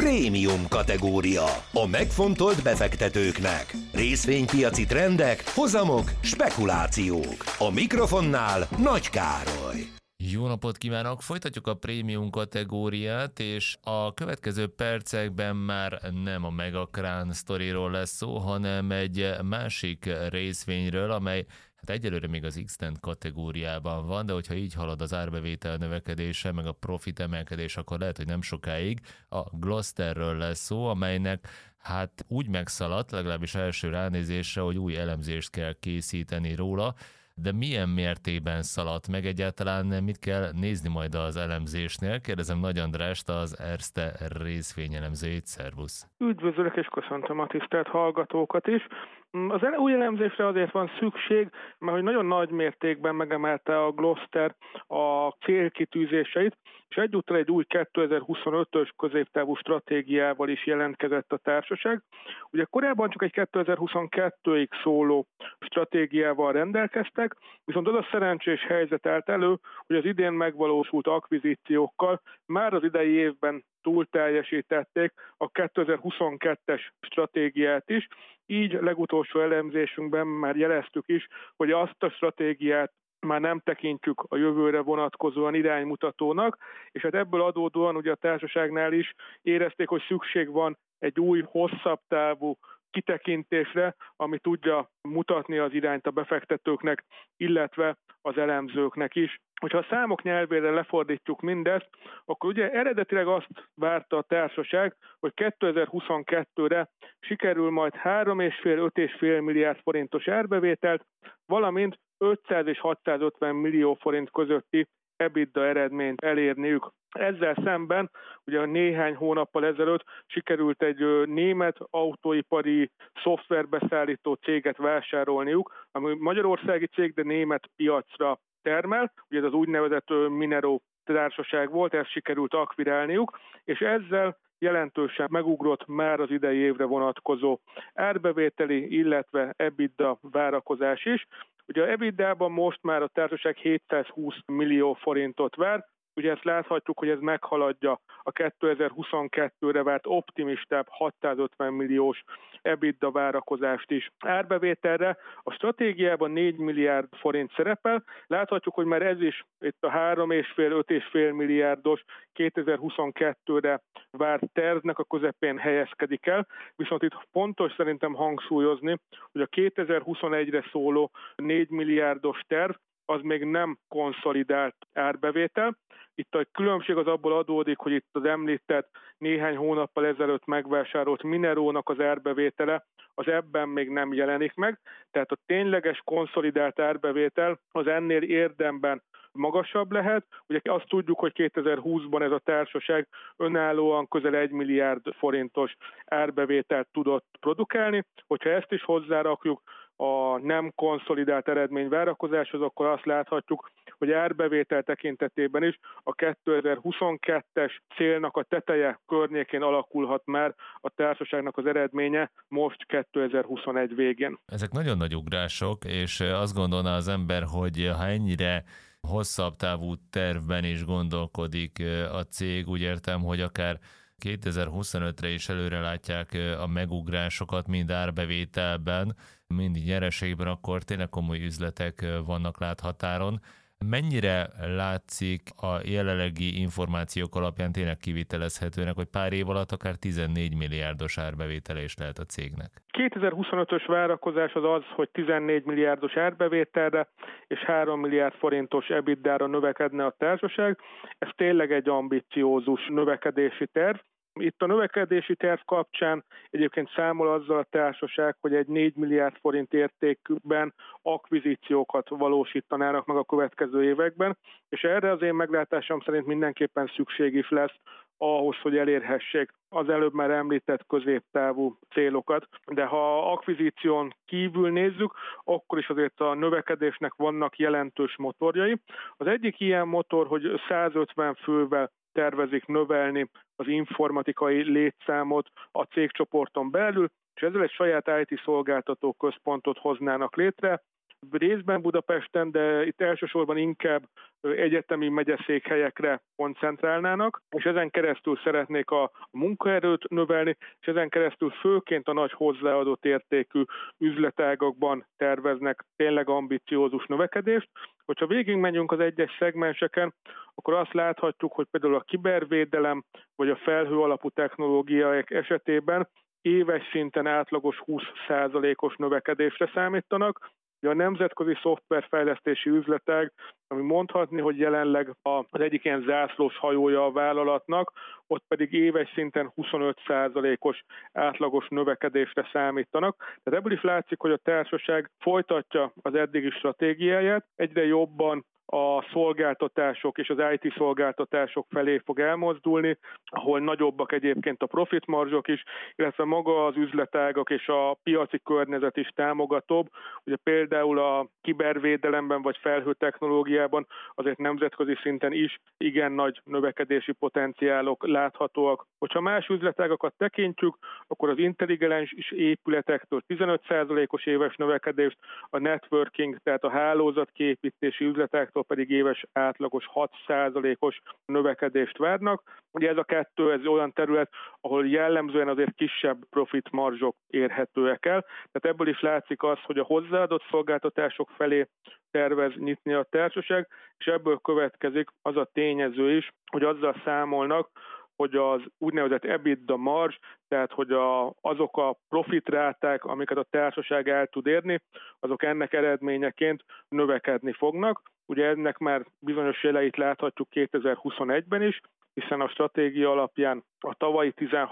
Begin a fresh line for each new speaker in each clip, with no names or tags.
Prémium kategória. A megfontolt befektetőknek. Részvénypiaci trendek, hozamok, spekulációk. A mikrofonnál Nagy Károly.
Jó napot kívánok! Folytatjuk a prémium kategóriát, és a következő percekben már nem a Megakrán sztoriról lesz szó, hanem egy másik részvényről, amely egyelőre még az X-Tent kategóriában van, de hogyha így halad az árbevétel növekedése, meg a profit emelkedés, akkor lehet, hogy nem sokáig a Glosterről lesz szó, amelynek úgy megszaladt, legalábbis első ránézésre, hogy új elemzést kell készíteni róla, de milyen mértékben szaladt meg, egyáltalán mit kell nézni majd az elemzésnél? Kérdezem Nagy Andrást, az Erste részvényelemzőjét. Szervusz!
Üdvözlök és köszöntöm a tisztelt hallgatókat is. Az új elemzésre azért van szükség, mert hogy nagyon nagy mértékben megemelte a Gloster a célkitűzéseit, és egyúttal egy új 2025-ös középtávú stratégiával is jelentkezett a társaság. Ugye korábban csak egy 2022-ig szóló stratégiával rendelkeztek, viszont az a szerencsés helyzet állt elő, hogy az idén megvalósult akvizíciókkal már az idei évben túlteljesítették a 2022-es stratégiát is, így legutolsó elemzésünkben már jeleztük is, hogy azt a stratégiát már nem tekintjük a jövőre vonatkozóan iránymutatónak, és hát ebből adódóan ugye a társaságnál is érezték, hogy szükség van egy új, hosszabb távú kitekintésre, ami tudja mutatni az irányt a befektetőknek, illetve az elemzőknek is. Hogyha a számok nyelvére lefordítjuk mindezt, akkor ugye eredetileg azt várta a társaság, hogy 2022-re sikerül majd 3,5-5,5 milliárd forintos árbevételt, valamint 500 és 650 millió forint közötti EBITDA eredményt elérniük. Ezzel szemben ugye néhány hónappal ezelőtt sikerült egy német autóipari szoftverbeszállító céget vásárolniuk, ami magyarországi cég, de német piacra termel. Ugye ez az úgynevezett Minero társaság volt, ezt sikerült akvirálniuk, és ezzel jelentősen megugrott már az idei évre vonatkozó árbevételi, illetve EBITDA várakozás is. Ugye a EBITDA-ban most már a társaság 720 millió forintot vár, ugye ezt láthatjuk, hogy ez meghaladja a 2022-re várt optimistább 650 milliós EBITDA várakozást is. Árbevételre a stratégiában 4 milliárd forint szerepel, láthatjuk, hogy már ez is itt a 3,5-5,5 milliárdos 2022-re várt tervnek a közepén helyezkedik el, viszont itt fontos szerintem hangsúlyozni, hogy a 2021-re szóló 4 milliárdos terv az még nem konszolidált árbevétel. Itt a különbség az abból adódik, hogy itt az említett néhány hónappal ezelőtt megvásárolt Minerónak az árbevétele, az ebben még nem jelenik meg, tehát a tényleges konszolidált árbevétel az ennél érdemben magasabb lehet. Ugye azt tudjuk, hogy 2020-ban ez a társaság önállóan közel 1 milliárd forintos árbevételt tudott produkálni. Hogyha ezt is hozzárakjuk a nem konszolidált eredmény várakozáshoz, akkor azt láthatjuk, hogy árbevétel tekintetében is a 2022-es célnak a teteje környékén alakulhat már a társaságnak az eredménye most 2021 végén.
Ezek nagyon nagy ugrások, és azt gondolná az ember, hogy ha ennyire hosszabb távú tervben is gondolkodik a cég, úgy értem, hogy akár 2025-re is előre látják a megugrásokat, mind árbevételben, mind nyereségben, akkor tényleg komoly üzletek vannak láthatáron. Mennyire látszik a jelenlegi információk alapján tényleg kivitelezhetőnek, hogy pár év alatt akár 14 milliárdos árbevétele is lehet a cégnek?
2025-ös várakozás az, hogy 14 milliárdos árbevételre és 3 milliárd forintos EBITDA-ra növekedne a társaság. Ez tényleg egy ambiciózus növekedési terv. Itt a növekedési terv kapcsán egyébként számol azzal a társaság, hogy egy 4 milliárd forint értékben akvizíciókat valósítanának meg a következő években, és erre az én meglátásom szerint mindenképpen szükség is lesz ahhoz, hogy elérhessék az előbb már említett középtávú célokat. De ha akvizíción kívül nézzük, akkor is azért a növekedésnek vannak jelentős motorjai. Az egyik ilyen motor, hogy 150 fővel tervezik növelni az informatikai létszámot a cégcsoporton belül, és ezzel egy saját IT szolgáltató központot hoznának létre. részben Budapesten, de itt elsősorban inkább egyetemi megyeszékhelyekre koncentrálnának, és ezen keresztül szeretnék a munkaerőt növelni, és ezen keresztül főként a nagy hozzáadott értékű üzletágakban terveznek tényleg ambiciózus növekedést. Hogyha végigmegyünk az egyes szegmenseken, akkor azt láthatjuk, hogy például a kibervédelem vagy a felhő alapú technológiák esetében éves szinten átlagos 20%-os növekedésre számítanak. A nemzetközi szoftverfejlesztési üzletág, ami mondhatni, hogy jelenleg az egyik ilyen zászlós hajója a vállalatnak, ott pedig éves szinten 25%-os átlagos növekedésre számítanak. Tehát ebből is látszik, hogy a társaság folytatja az eddigi stratégiáját, egyre jobban a szolgáltatások és az IT szolgáltatások felé fog elmozdulni, ahol nagyobbak egyébként a profitmarzsok is, illetve maga az üzletágak és a piaci környezet is támogatóbb. Ugye például a kibervédelemben vagy felhőtechnológiában azért nemzetközi szinten is igen nagy növekedési potenciálok láthatóak. Hogyha más üzletágakat tekintjük, akkor az intelligens épületektől 15%-os éves növekedést, a networking, tehát a hálózatkiépítési üzletáktól pedig éves átlagos 6%-os növekedést várnak. Ugye ez a kettő, ez olyan terület, ahol jellemzően azért kisebb profitmarzsok érhetőek el. Tehát ebből is látszik az, hogy a hozzáadott szolgáltatások felé tervez nyitni a társaság, és ebből következik az a tényező is, hogy azzal számolnak, hogy az úgynevezett EBITDA marzs, tehát hogy azok a profitráták, amiket a társaság el tud érni, azok ennek eredményeként növekedni fognak. Ugye ennek már bizonyos jeleit láthatjuk 2021-ben is, hiszen a stratégia alapján a tavalyi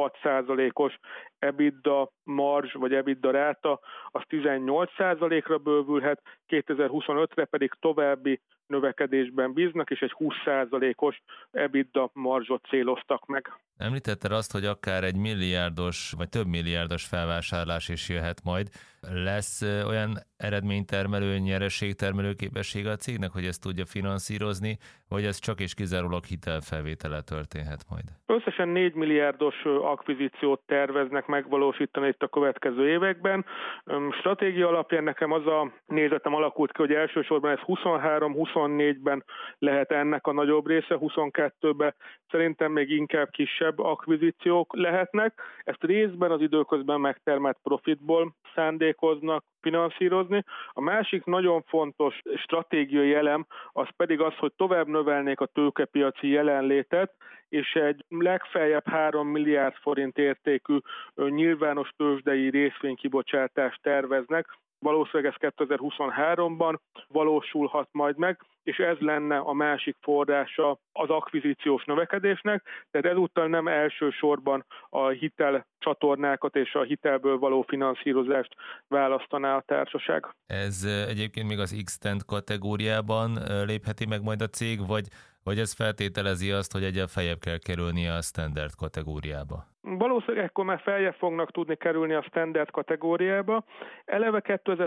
16%-os EBITDA marzs vagy EBITDA ráta az 18%-ra bővülhet, 2025-re pedig további növekedésben bíznak, és egy 20%-os EBITDA marzsot céloztak meg.
Említetted azt, hogy akár egy milliárdos vagy több milliárdos felvásárlás is jöhet majd. Lesz olyan eredménytermelő, nyereségtermelő képessége a cégnek, hogy ezt tudja finanszírozni, vagy ez csak és kizárólag hitelfelvétele történhet majd? Összesen
4 milliárdos akvizíciót terveznek megvalósítani itt a következő években. Stratégia alapján nekem az a nézetem alakult ki, hogy elsősorban ez 23-24-ben lehet ennek a nagyobb része, 22-ben szerintem még inkább kisebb akvizíciók lehetnek. Ezt részben az időközben megtermelt profitból szándékoznak finanszírozni. A másik nagyon fontos stratégiai elem az pedig az, hogy tovább növelnék a tőkepiaci jelenlétet, és egy legfeljebb 3 milliárd forint értékű nyilvános tőzsdei részvénykibocsátást terveznek. Valószínűleg ez 2023-ban valósulhat majd meg, és ez lenne a másik forrása az akvizíciós növekedésnek, tehát ezúttal nem elsősorban a hitelcsatornákat és a hitelből való finanszírozást választaná a társaság.
Ez egyébként még az X-Tent kategóriában lépheti meg majd a cég, vagy ez feltételezi azt, hogy egyre feljebb kell kerülnie a standard kategóriába?
Valószínűleg ekkor már feljebb fognak tudni kerülni a standard kategóriába. Eleve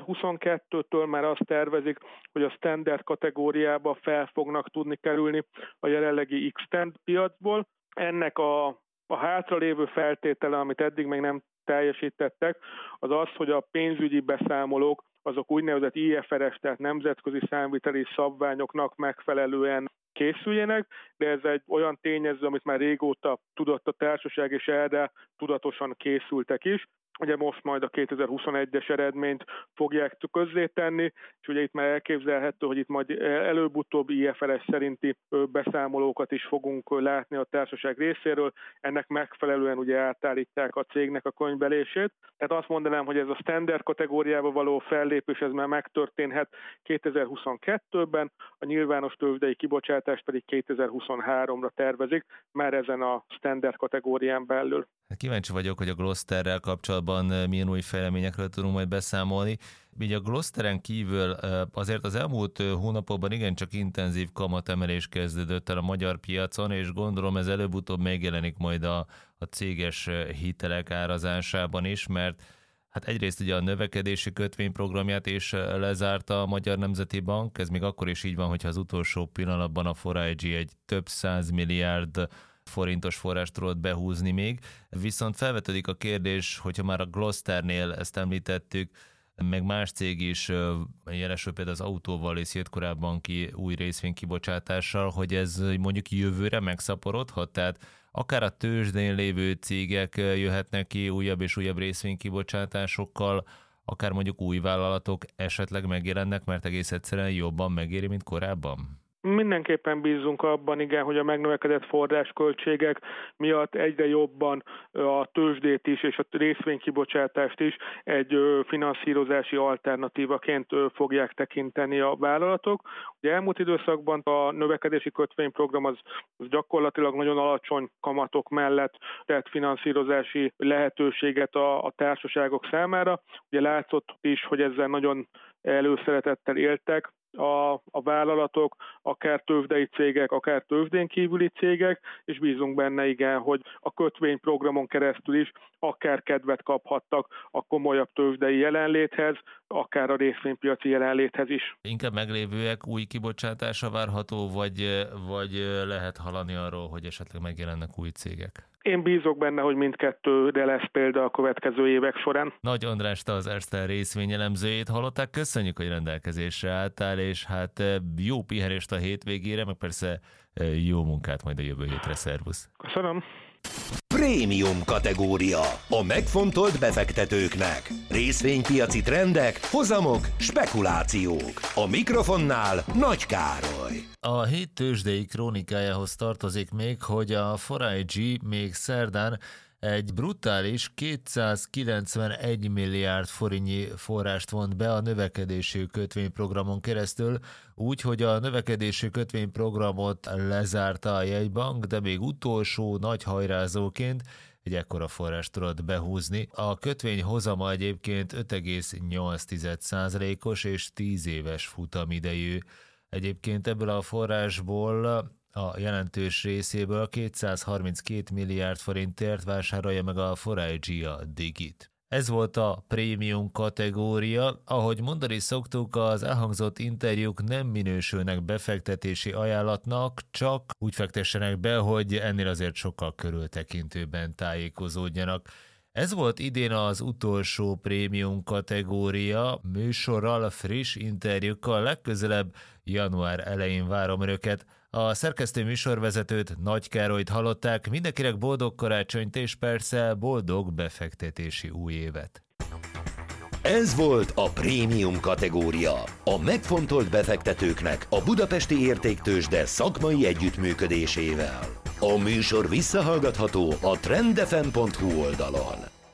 2022-től már azt tervezik, hogy a standard kategóriába fel fognak tudni kerülni a jelenlegi X-Tent piacból. Ennek a hátralévő feltétele, amit eddig még nem teljesítettek, az az, hogy a pénzügyi beszámolók azok úgynevezett IFRS, tehát nemzetközi számviteli szabványoknak megfelelően készüljenek, de ez egy olyan tényező, amit már régóta tudott a társaság, és erre tudatosan készültek is. Ugye most majd a 2021-es eredményt fogják közzétenni, és ugye itt már elképzelhető, hogy itt majd előbb-utóbb IFRS szerinti beszámolókat is fogunk látni a társaság részéről. Ennek megfelelően ugye átállítják a cégnek a könyvelését. Tehát azt mondanám, hogy ez a standard kategóriába való fellépés, ez már megtörténhet 2022-ben, a nyilvános tőzsdei kibocsátást pedig 2023-ra tervezik, már ezen a standard kategórián belül.
Kíváncsi vagyok, hogy a Glosterrel kapcsolatban milyen új fejleményekről tudunk majd beszámolni. Így a Glosteren kívül azért az elmúlt hónapokban igencsak intenzív kamatemelés kezdődött el a magyar piacon, és gondolom ez előbb-utóbb megjelenik majd a céges hitelek árazásában is, mert hát egyrészt ugye a növekedési kötvényprogramját is lezárta a Magyar Nemzeti Bank, ez még akkor is így van, hogyha az utolsó pillanatban a 4IG egy több 100 milliárd forintos forrást tudott behúzni még. Viszont felvetődik a kérdés, hogyha már a Glosternél ezt említettük, meg más cég is, jelesül például az Autóvalész jött korábban ki új részvénykibocsátással, hogy ez mondjuk jövőre megszaporodhat, tehát akár a tőzsdén lévő cégek jöhetnek ki újabb és újabb részvénykibocsátásokkal, akár mondjuk új vállalatok esetleg megjelennek, mert egész egyszerűen jobban megéri, mint korábban?
Mindenképpen bízunk abban, igen, hogy a megnövekedett forrásköltségek miatt egyre jobban a tőzsdét is és a részvénykibocsátást is egy finanszírozási alternatívaként fogják tekinteni a vállalatok. Ugye elmúlt időszakban a növekedési kötvényprogram az gyakorlatilag nagyon alacsony kamatok mellett tett finanszírozási lehetőséget a társaságok számára. Ugye látszott is, hogy ezzel nagyon előszeretettel éltek a vállalatok, akár tőzsdei cégek, akár tőzsdén kívüli cégek, és bízunk benne, igen, hogy a kötvényprogramon keresztül is akár kedvet kaphattak a komolyabb tőzsdei jelenléthez, akár a részvénypiaci jelenléthez is.
Inkább meglévőek új kibocsátása várható, vagy lehet hallani arról, hogy esetleg megjelennek új cégek?
Én bízok benne, hogy mindkettőre lesz példa a következő évek során.
Nagy András, te az Erste részvényelemzőjét hallották, köszönjük, hogy rendelkezésre álltál, és hát jó pihenést a hétvégére, meg persze jó munkát majd a jövő hétre, szervusz!
Köszönöm!
Prémium kategória. A megfontolt befektetőknek. Részvénypiaci trendek, hozamok, spekulációk. A mikrofonnál Nagy Károly.
A hét tőzsdei krónikájához tartozik még, hogy a 4IG még szerdán egy brutális 291 milliárd forintnyi forrást vont be a növekedési kötvényprogramon keresztül, úgy, hogy a növekedési kötvényprogramot lezárta a jegybank, de még utolsó nagy hajrázóként egy ekkora forrást tudott behúzni. A kötvény hozama egyébként 5,8%-os és 10 éves futamidejű. Egyébként ebből a forrásból a jelentős részéből 232 milliárd forintért vásárolja meg a 4IG a Digit. Ez volt a prémium kategória. Ahogy mondani szoktuk, az elhangzott interjúk nem minősülnek befektetési ajánlatnak, csak úgy fektessenek be, hogy ennél azért sokkal körültekintőbben tájékozódjanak. Ez volt idén az utolsó prémium kategória, műsorral, friss interjúkkal, legközelebb január elején várom önöket. A szerkesztő műsorvezetőt, Nagy Károlyt hallották, mindenkinek boldog karácsonyt és persze boldog befektetési új évet.
Ez volt a prémium kategória. A megfontolt befektetőknek a Budapesti Értéktőzsde szakmai együttműködésével. A műsor visszahallgatható a trendfm.hu oldalon.